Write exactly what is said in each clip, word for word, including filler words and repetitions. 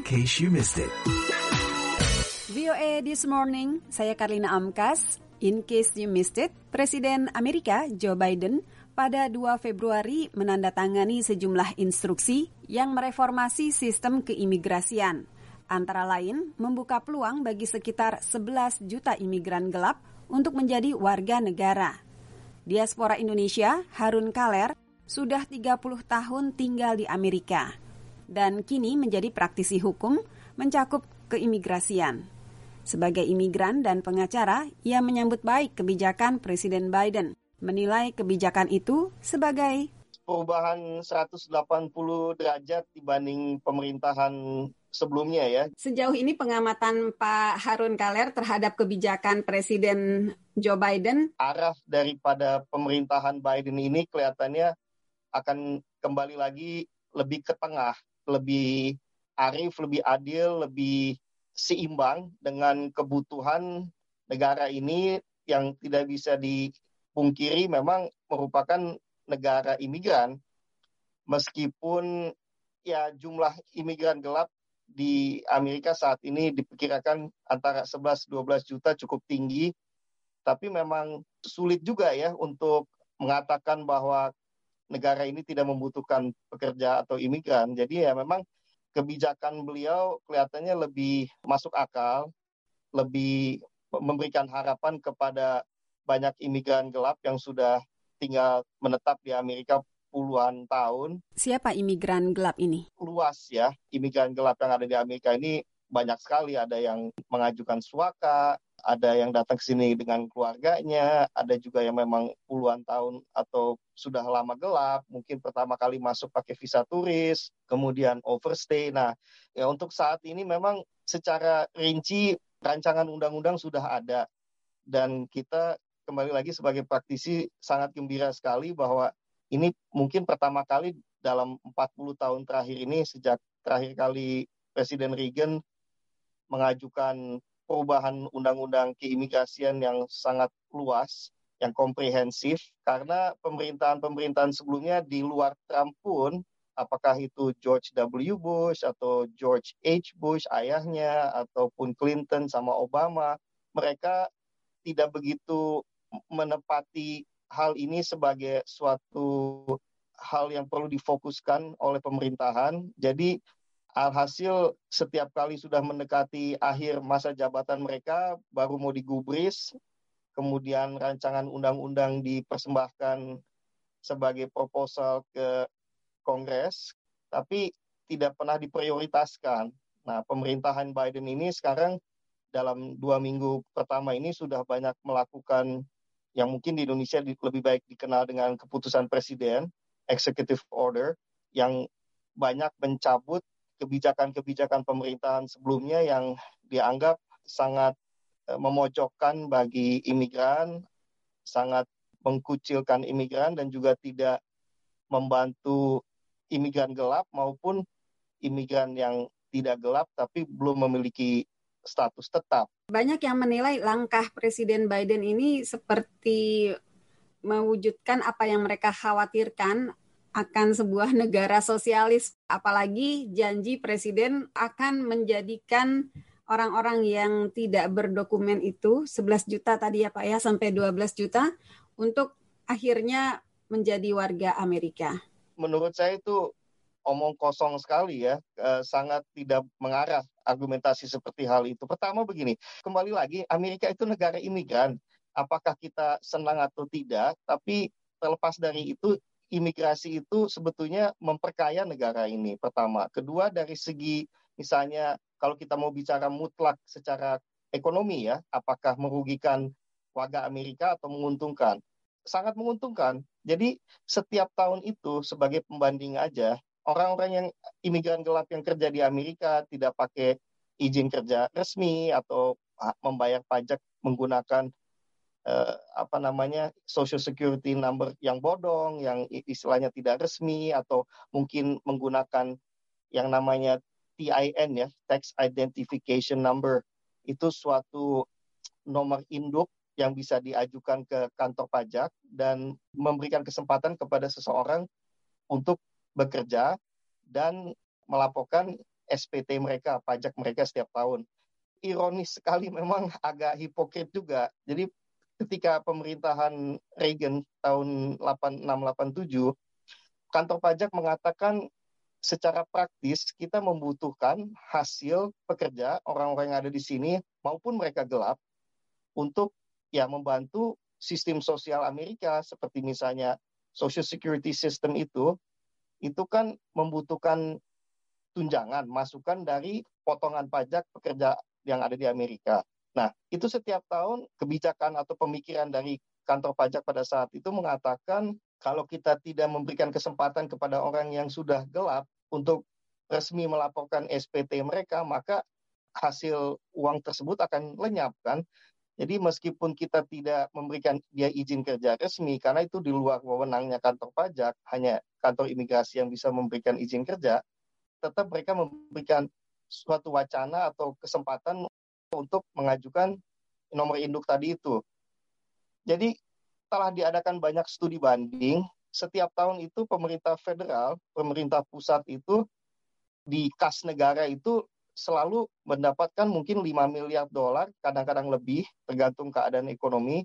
case you missed it. V O A This Morning, saya Karlina Amkas. In case you missed it, Presiden Amerika Joe Biden pada dua Februari menandatangani sejumlah instruksi yang mereformasi sistem keimigrasian. Antara lain, membuka peluang bagi sekitar sebelas juta imigran gelap untuk menjadi warga negara. Diaspora Indonesia, Harun Kaler, sudah tiga puluh tahun tinggal di Amerika dan kini menjadi praktisi hukum mencakup keimigrasian. Sebagai imigran dan pengacara, ia menyambut baik kebijakan Presiden Biden, menilai kebijakan itu sebagai perubahan seratus delapan puluh derajat dibanding pemerintahan sebelumnya ya. Sejauh ini pengamatan Pak Harun Kaler terhadap kebijakan Presiden Joe Biden, arah daripada pemerintahan Biden ini kelihatannya akan kembali lagi lebih ke tengah, lebih arif, lebih adil, lebih seimbang dengan kebutuhan negara ini yang tidak bisa dipungkiri memang merupakan negara imigran. Meskipun ya jumlah imigran gelap di Amerika saat ini diperkirakan antara sebelas dua belas juta, cukup tinggi, tapi memang sulit juga ya untuk mengatakan bahwa negara ini tidak membutuhkan pekerja atau imigran. Jadi ya memang kebijakan beliau kelihatannya lebih masuk akal, lebih memberikan harapan kepada banyak imigran gelap yang sudah tinggal menetap di Amerika puluhan tahun. Siapa imigran gelap ini? Luas ya, imigran gelap yang ada di Amerika ini banyak sekali. Ada yang mengajukan suaka, ada yang datang ke sini dengan keluarganya, ada juga yang memang puluhan tahun atau sudah lama gelap, mungkin pertama kali masuk pakai visa turis, kemudian overstay. Nah, ya untuk saat ini memang secara rinci rancangan undang-undang sudah ada, dan kita kembali lagi sebagai praktisi sangat gembira sekali bahwa ini mungkin pertama kali dalam empat puluh tahun terakhir ini, sejak terakhir kali Presiden Reagan mengajukan perubahan undang-undang keimigrasian yang sangat luas, yang komprehensif, karena pemerintahan-pemerintahan sebelumnya di luar Trump pun, apakah itu George W. Bush atau George H. Bush ayahnya, ataupun Clinton sama Obama, mereka tidak begitu menepati hal ini sebagai suatu hal yang perlu difokuskan oleh pemerintahan. Jadi alhasil setiap kali sudah mendekati akhir masa jabatan mereka, baru mau digubris, kemudian rancangan undang-undang dipersembahkan sebagai proposal ke Kongres, tapi tidak pernah diprioritaskan. Nah, pemerintahan Biden ini sekarang dalam dua minggu pertama ini sudah banyak melakukan yang mungkin di Indonesia lebih baik dikenal dengan keputusan presiden, executive order, yang banyak mencabut kebijakan-kebijakan pemerintahan sebelumnya yang dianggap sangat memojokkan bagi imigran, sangat mengkucilkan imigran, dan juga tidak membantu imigran gelap maupun imigran yang tidak gelap tapi belum memiliki status tetap. Banyak yang menilai langkah Presiden Biden ini seperti mewujudkan apa yang mereka khawatirkan akan sebuah negara sosialis, apalagi janji Presiden akan menjadikan orang-orang yang tidak berdokumen itu sebelas juta tadi ya Pak ya, sampai dua belas juta untuk akhirnya menjadi warga Amerika. Menurut saya itu omong kosong sekali ya, eh, sangat tidak mengarah argumentasi seperti hal itu. Pertama begini, kembali lagi Amerika itu negara imigran. Apakah kita senang atau tidak, tapi terlepas dari itu, imigrasi itu sebetulnya memperkaya negara ini, pertama. Kedua, dari segi misalnya kalau kita mau bicara mutlak secara ekonomi ya, apakah merugikan warga Amerika atau menguntungkan? Sangat menguntungkan. Jadi setiap tahun itu sebagai pembanding aja, orang-orang yang imigran gelap yang kerja di Amerika tidak pakai izin kerja resmi atau membayar pajak menggunakan eh, apa namanya Social Security number yang bodong, yang istilahnya tidak resmi, atau mungkin menggunakan yang namanya T I N ya, Tax Identification Number, itu suatu nomor induk yang bisa diajukan ke kantor pajak dan memberikan kesempatan kepada seseorang untuk bekerja dan melaporkan S P T mereka, pajak mereka setiap tahun. Ironis sekali memang agak hipokrit juga. Jadi ketika pemerintahan Reagan tahun delapan puluh enam delapan puluh tujuh, kantor pajak mengatakan secara praktis kita membutuhkan hasil pekerja orang-orang yang ada di sini maupun mereka gelap untuk ya membantu sistem sosial Amerika seperti misalnya Social Security System itu itu kan membutuhkan tunjangan, masukan dari potongan pajak pekerja yang ada di Amerika. Nah, itu setiap tahun kebijakan atau pemikiran dari kantor pajak pada saat itu mengatakan kalau kita tidak memberikan kesempatan kepada orang yang sudah gelap untuk resmi melaporkan S P T mereka, maka hasil uang tersebut akan lenyap kan. Jadi meskipun kita tidak memberikan dia izin kerja resmi, karena itu di luar wewenangnya kantor pajak, hanya kantor imigrasi yang bisa memberikan izin kerja, tetap mereka memberikan suatu wacana atau kesempatan untuk mengajukan nomor induk tadi itu. Jadi telah diadakan banyak studi banding. Setiap tahun itu pemerintah federal, pemerintah pusat itu di kas negara itu selalu mendapatkan mungkin lima miliar dolar, kadang-kadang lebih, tergantung keadaan ekonomi,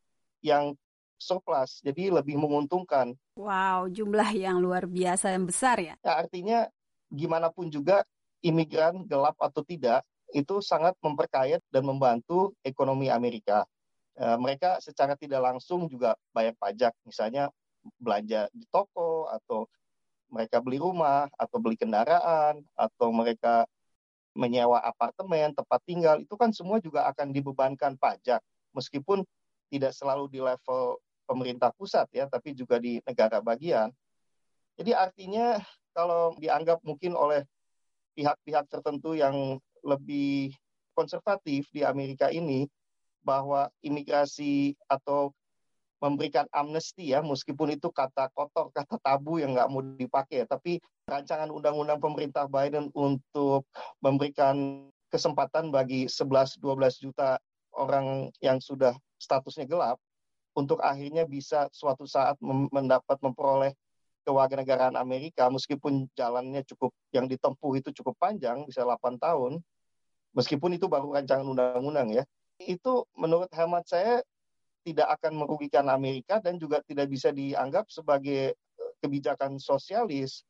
yang surplus, jadi lebih menguntungkan. Wow, jumlah yang luar biasa yang besar ya. Ya, artinya gimana pun juga imigran gelap atau tidak, itu sangat memperkaya dan membantu ekonomi Amerika. E, mereka secara tidak langsung juga bayar pajak, misalnya belanja di toko, atau mereka beli rumah, atau beli kendaraan, atau mereka menyewa apartemen, tempat tinggal, itu kan semua juga akan dibebankan pajak, meskipun tidak selalu di level pemerintah pusat ya, tapi juga di negara bagian. Jadi artinya kalau dianggap mungkin oleh pihak-pihak tertentu yang lebih konservatif di Amerika ini, bahwa imigrasi atau memberikan amnesti ya, meskipun itu kata kotor, kata tabu yang nggak mau dipakai, tapi rancangan undang-undang pemerintah Biden untuk memberikan kesempatan bagi sebelas dua belas juta orang yang sudah statusnya gelap untuk akhirnya bisa suatu saat mendapat memperoleh kewarganegaraan Amerika, meskipun jalannya cukup, yang ditempuh itu cukup panjang, bisa delapan tahun, meskipun itu baru rancangan undang-undang ya. Itu menurut hemat saya tidak akan merugikan Amerika dan juga tidak bisa dianggap sebagai kebijakan sosialis.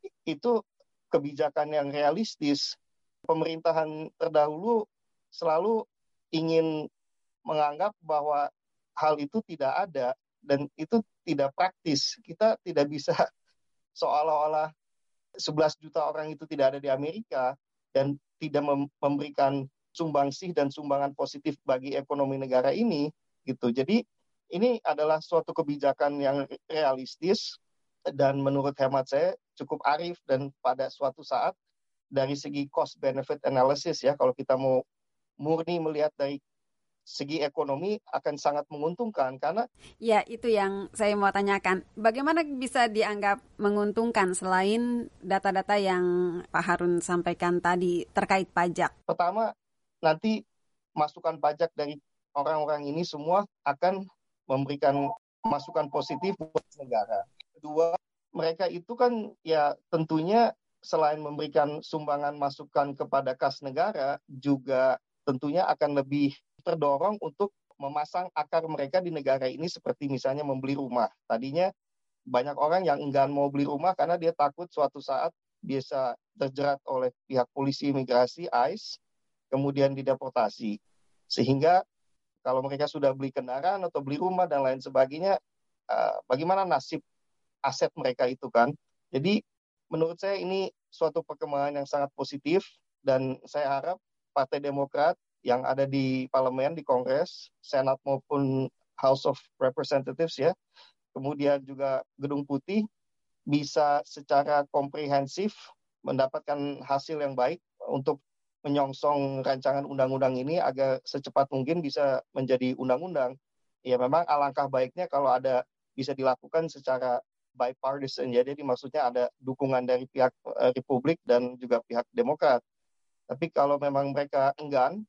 Itu kebijakan yang realistis. Pemerintahan terdahulu selalu ingin menganggap bahwa hal itu tidak ada dan itu tidak praktis. Kita tidak bisa seolah-olah sebelas juta orang itu tidak ada di Amerika dan tidak memberikan sumbangsih dan sumbangan positif bagi ekonomi negara ini. Gitu. Jadi ini adalah suatu kebijakan yang realistis dan menurut hemat saya cukup arif, dan pada suatu saat dari segi cost benefit analysis ya, kalau kita mau murni melihat dari segi ekonomi akan sangat menguntungkan karena ya itu yang saya mau tanyakan. Bagaimana bisa dianggap menguntungkan selain data-data yang Pak Harun sampaikan tadi terkait pajak? Pertama, nanti masukan pajak dari orang-orang ini semua akan memberikan masukan positif buat negara. Kedua, mereka itu kan ya tentunya selain memberikan sumbangan masukan kepada kas negara, juga tentunya akan lebih terdorong untuk memasang akar mereka di negara ini, seperti misalnya membeli rumah. Tadinya banyak orang yang enggan mau beli rumah karena dia takut suatu saat bisa terjerat oleh pihak polisi imigrasi, I C E, kemudian dideportasi. Sehingga kalau mereka sudah beli kendaraan atau beli rumah dan lain sebagainya, uh, bagaimana nasib aset mereka itu kan? Jadi menurut saya ini suatu perkembangan yang sangat positif, dan saya harap Partai Demokrat yang ada di parlemen, di Kongres, Senat maupun House of Representatives ya, kemudian juga Gedung Putih, bisa secara komprehensif mendapatkan hasil yang baik untuk menyongsong rancangan undang-undang ini agar secepat mungkin bisa menjadi undang-undang. Ya memang alangkah baiknya kalau ada bisa dilakukan secara bipartisan ya, jadi maksudnya ada dukungan dari pihak uh, Republik dan juga pihak Demokrat. Tapi kalau memang mereka enggan,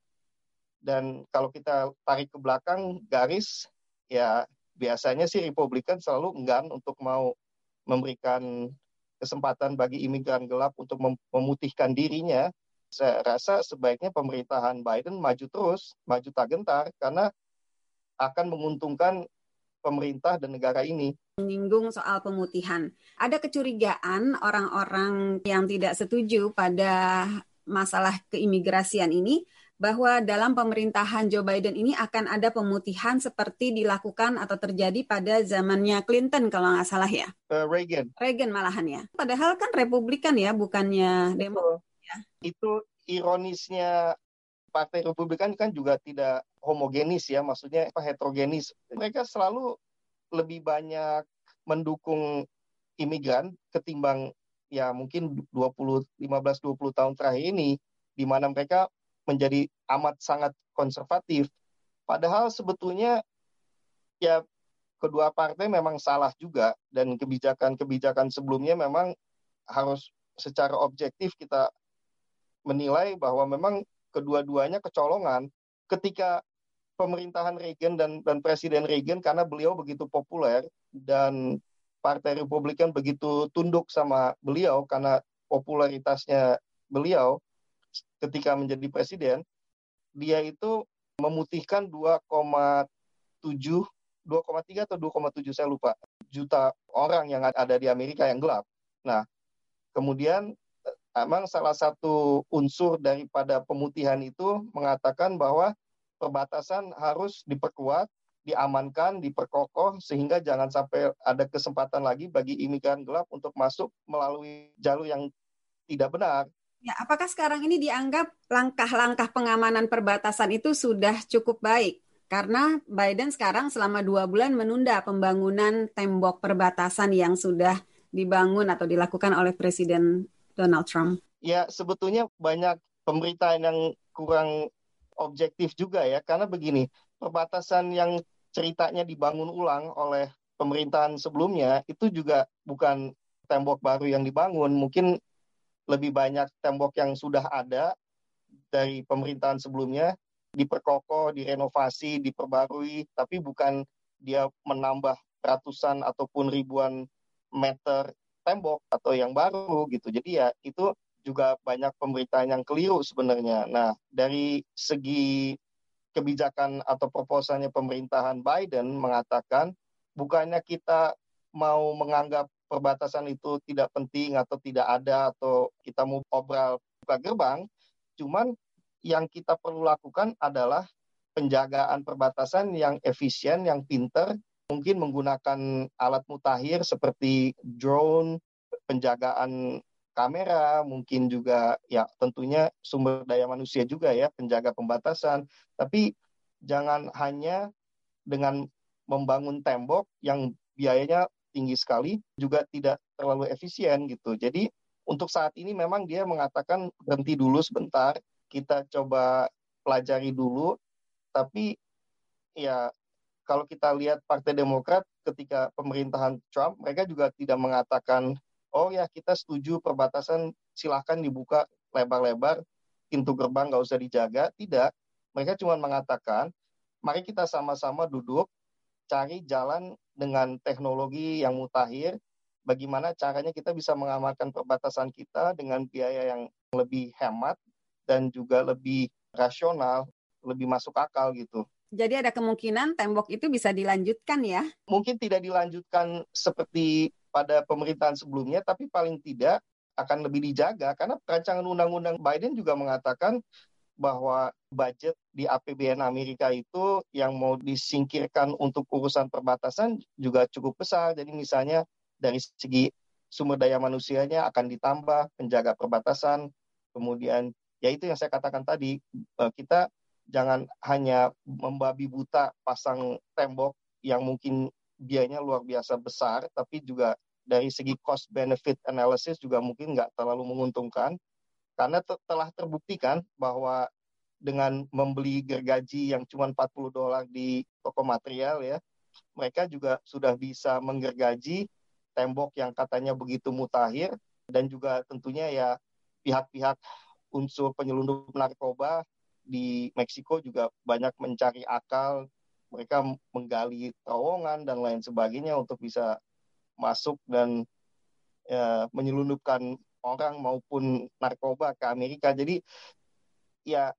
dan kalau kita tarik ke belakang garis, ya biasanya sih Republikan selalu enggan untuk mau memberikan kesempatan bagi imigran gelap untuk mem- memutihkan dirinya, saya rasa sebaiknya pemerintahan Biden maju terus, maju tak gentar, karena akan menguntungkan pemerintah dan negara ini. Menyinggung soal pemutihan. Ada kecurigaan orang-orang yang tidak setuju pada masalah keimigrasian ini bahwa dalam pemerintahan Joe Biden ini akan ada pemutihan seperti dilakukan atau terjadi pada zamannya Clinton kalau nggak salah ya. Uh, Reagan. Reagan malahan ya. Padahal kan Republikan ya, bukannya Demokrat ya. Itu ironisnya Partai Republikan kan juga tidak homogenis ya, maksudnya apa heterogenis. Mereka selalu lebih banyak mendukung imigran ketimbang ya mungkin dua puluh lima belas dua puluh tahun terakhir ini, di mana mereka menjadi amat sangat konservatif. Padahal sebetulnya ya kedua partai memang salah juga, dan kebijakan-kebijakan sebelumnya memang harus secara objektif kita menilai bahwa memang kedua-duanya kecolongan. Ketika pemerintahan Reagan dan, dan Presiden Reagan, karena beliau begitu populer dan Partai Republikan begitu tunduk sama beliau karena popularitasnya beliau ketika menjadi presiden, dia itu memutihkan dua koma tujuh, dua koma tiga atau dua koma tujuh saya lupa, juta orang yang ada di Amerika yang gelap. Nah, kemudian memang salah satu unsur daripada pemutihan itu mengatakan bahwa perbatasan harus diperkuat, diamankan, diperkokoh, sehingga jangan sampai ada kesempatan lagi bagi imigran gelap untuk masuk melalui jalur yang tidak benar. Ya, apakah sekarang ini dianggap langkah-langkah pengamanan perbatasan itu sudah cukup baik? Karena Biden sekarang selama dua bulan menunda pembangunan tembok perbatasan yang sudah dibangun atau dilakukan oleh Presiden Donald Trump. Ya, sebetulnya banyak pemberitaan yang kurang objektif juga ya, karena begini, perbatasan yang ceritanya dibangun ulang oleh pemerintahan sebelumnya itu juga bukan tembok baru yang dibangun, mungkin lebih banyak tembok yang sudah ada dari pemerintahan sebelumnya, diperkokoh, direnovasi, diperbarui, tapi bukan dia menambah ratusan ataupun ribuan meter tembok atau yang baru gitu. Jadi ya itu juga banyak pemberitaan yang keliru sebenarnya. Nah, dari segi kebijakan atau proposalnya pemerintahan Biden mengatakan bukannya kita mau menganggap perbatasan itu tidak penting atau tidak ada atau kita mau obral buka gerbang, cuman yang kita perlu lakukan adalah penjagaan perbatasan yang efisien, yang pinter, mungkin menggunakan alat mutakhir seperti drone, penjagaan kamera, mungkin juga ya tentunya sumber daya manusia juga ya, penjaga pembatasan, tapi jangan hanya dengan membangun tembok yang biayanya tinggi sekali, juga tidak terlalu efisien gitu. Jadi untuk saat ini memang dia mengatakan berhenti dulu sebentar, kita coba pelajari dulu, tapi ya kalau kita lihat Partai Demokrat ketika pemerintahan Trump, mereka juga tidak mengatakan, oh ya kita setuju perbatasan silahkan dibuka lebar-lebar, pintu gerbang nggak usah dijaga. Tidak, mereka cuma mengatakan, mari kita sama-sama duduk, cari jalan dengan teknologi yang mutakhir, bagaimana caranya kita bisa mengamankan perbatasan kita dengan biaya yang lebih hemat dan juga lebih rasional, lebih masuk akal gitu. Jadi ada kemungkinan tembok itu bisa dilanjutkan ya? Mungkin tidak dilanjutkan seperti pada pemerintahan sebelumnya, tapi paling tidak akan lebih dijaga, karena rancangan undang-undang Biden juga mengatakan bahwa budget di A P B N Amerika itu yang mau disingkirkan untuk urusan perbatasan juga cukup besar. Jadi misalnya dari segi sumber daya manusianya akan ditambah, penjaga perbatasan, kemudian ya itu yang saya katakan tadi, kita jangan hanya membabi buta pasang tembok yang mungkin biayanya luar biasa besar, tapi juga dari segi cost benefit analysis juga mungkin nggak terlalu menguntungkan. Karena telah terbuktikan bahwa dengan membeli gergaji yang cuma empat puluh dolar di toko material ya, mereka juga sudah bisa menggergaji tembok yang katanya begitu mutakhir, dan juga tentunya ya pihak-pihak unsur penyelundup narkoba di Meksiko juga banyak mencari akal, mereka menggali terowongan dan lain sebagainya untuk bisa masuk dan ya, menyelundupkan orang maupun narkoba ke Amerika. Jadi ya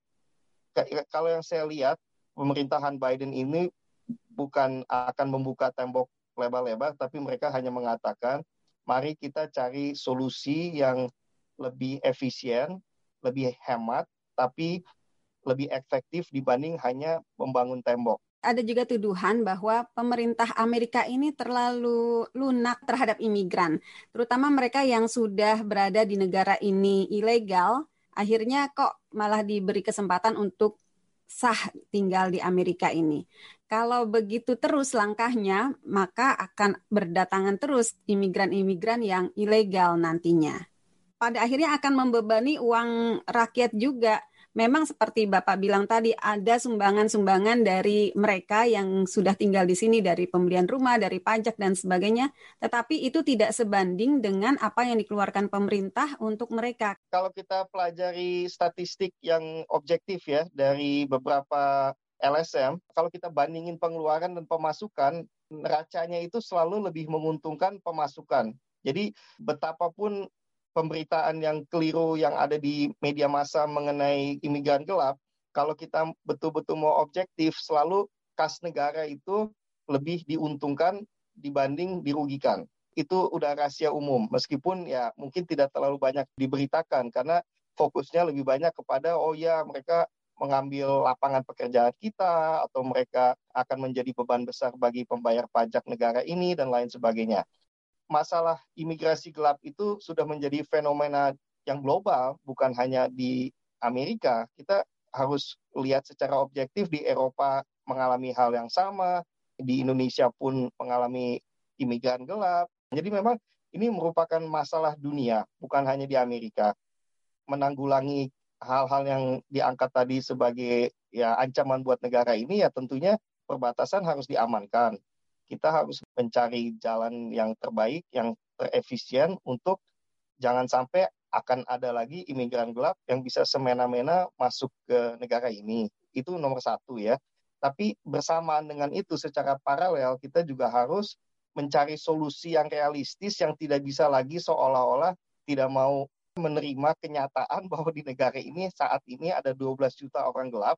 k- kalau yang saya lihat pemerintahan Biden ini bukan akan membuka tembok lebar-lebar, tapi mereka hanya mengatakan mari kita cari solusi yang lebih efisien, lebih hemat, tapi lebih efektif dibanding hanya membangun tembok. Ada juga tuduhan bahwa pemerintah Amerika ini terlalu lunak terhadap imigran, terutama mereka yang sudah berada di negara ini ilegal, akhirnya kok malah diberi kesempatan untuk sah tinggal di Amerika ini. Kalau begitu terus langkahnya, maka akan berdatangan terus imigran-imigran yang ilegal nantinya. Pada akhirnya akan membebani uang rakyat juga. Memang seperti Bapak bilang tadi, ada sumbangan-sumbangan dari mereka yang sudah tinggal di sini, dari pembelian rumah, dari pajak dan sebagainya, tetapi itu tidak sebanding dengan apa yang dikeluarkan pemerintah untuk mereka. Kalau kita pelajari statistik yang objektif ya dari beberapa L S M, kalau kita bandingin pengeluaran dan pemasukan, neracanya itu selalu lebih menguntungkan pemasukan. Jadi betapapun pemberitaan yang keliru yang ada di media massa mengenai imigran gelap, kalau kita betul-betul mau objektif, selalu kas negara itu lebih diuntungkan dibanding dirugikan. Itu udah rahasia umum, meskipun ya mungkin tidak terlalu banyak diberitakan, karena fokusnya lebih banyak kepada, oh ya mereka mengambil lapangan pekerjaan kita, atau mereka akan menjadi beban besar bagi pembayar pajak negara ini, dan lain sebagainya. Masalah imigrasi gelap itu sudah menjadi fenomena yang global, bukan hanya di Amerika. Kita harus lihat secara objektif, di Eropa mengalami hal yang sama, di Indonesia pun mengalami imigran gelap. Jadi memang ini merupakan masalah dunia, bukan hanya di Amerika. Menanggulangi hal-hal yang diangkat tadi sebagai ya ancaman buat negara ini, ya tentunya perbatasan harus diamankan. Kita harus mencari jalan yang terbaik, yang terefisien untuk jangan sampai akan ada lagi imigran gelap yang bisa semena-mena masuk ke negara ini. Itu nomor satu ya. Tapi bersamaan dengan itu secara paralel kita juga harus mencari solusi yang realistis, yang tidak bisa lagi seolah-olah tidak mau menerima kenyataan bahwa di negara ini saat ini ada dua belas juta orang gelap,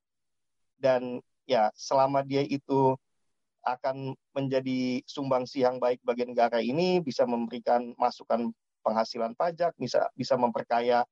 dan ya selama dia itu akan menjadi sumbangsi yang baik bagi negara ini, bisa memberikan masukan penghasilan pajak, bisa bisa memperkaya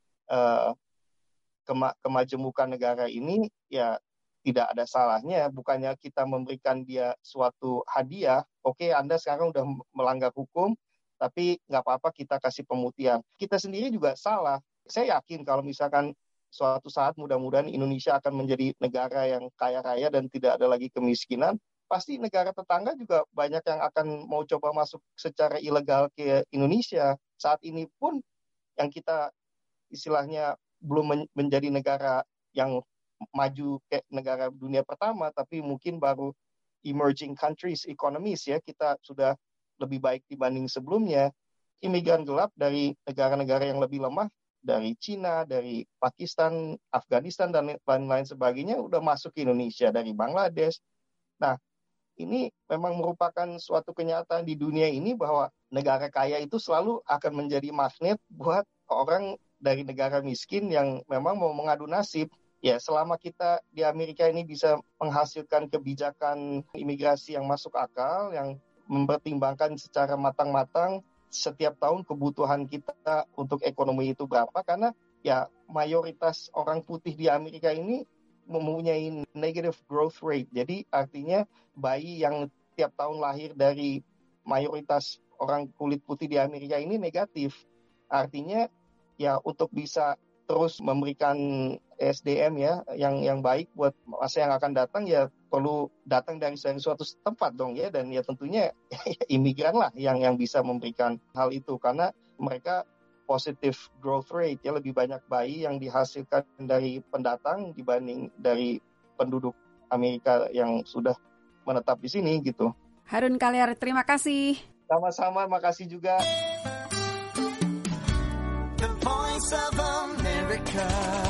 uh, kema- kemajemukan negara ini, ya tidak ada salahnya. Bukannya kita memberikan dia suatu hadiah, oke okay, Anda sekarang udah melanggar hukum, tapi nggak apa-apa kita kasih pemutihan. Kita sendiri juga salah. Saya yakin kalau misalkan suatu saat mudah-mudahan Indonesia akan menjadi negara yang kaya raya dan tidak ada lagi kemiskinan, pasti negara tetangga juga banyak yang akan mau coba masuk secara ilegal ke Indonesia. Saat ini pun yang kita istilahnya belum men- menjadi negara yang maju kayak negara dunia pertama, tapi mungkin baru emerging countries economies ya, kita sudah lebih baik dibanding sebelumnya. Imigran gelap dari negara-negara yang lebih lemah, dari Cina, dari Pakistan, Afghanistan, dan lain-lain sebagainya udah masuk ke Indonesia, dari Bangladesh. Nah, ini memang merupakan suatu kenyataan di dunia ini bahwa negara kaya itu selalu akan menjadi magnet buat orang dari negara miskin yang memang mau mengadu nasib. Ya, selama kita di Amerika ini bisa menghasilkan kebijakan imigrasi yang masuk akal, yang mempertimbangkan secara matang-matang setiap tahun kebutuhan kita untuk ekonomi itu berapa, karena ya mayoritas orang putih di Amerika ini mempunyai negative growth rate. Jadi artinya bayi yang tiap tahun lahir dari mayoritas orang kulit putih di Amerika ini negatif. Artinya ya untuk bisa terus memberikan S D M ya yang yang baik buat masa yang akan datang, ya perlu datang dari suatu tempat dong ya, dan ya tentunya imigran lah yang yang bisa memberikan hal itu, karena mereka positive growth rate ya, lebih banyak bayi yang dihasilkan dari pendatang dibanding dari penduduk Amerika yang sudah menetap di sini gitu. Harun Kaliar, terima kasih. Sama-sama, makasih juga. The Voice of America.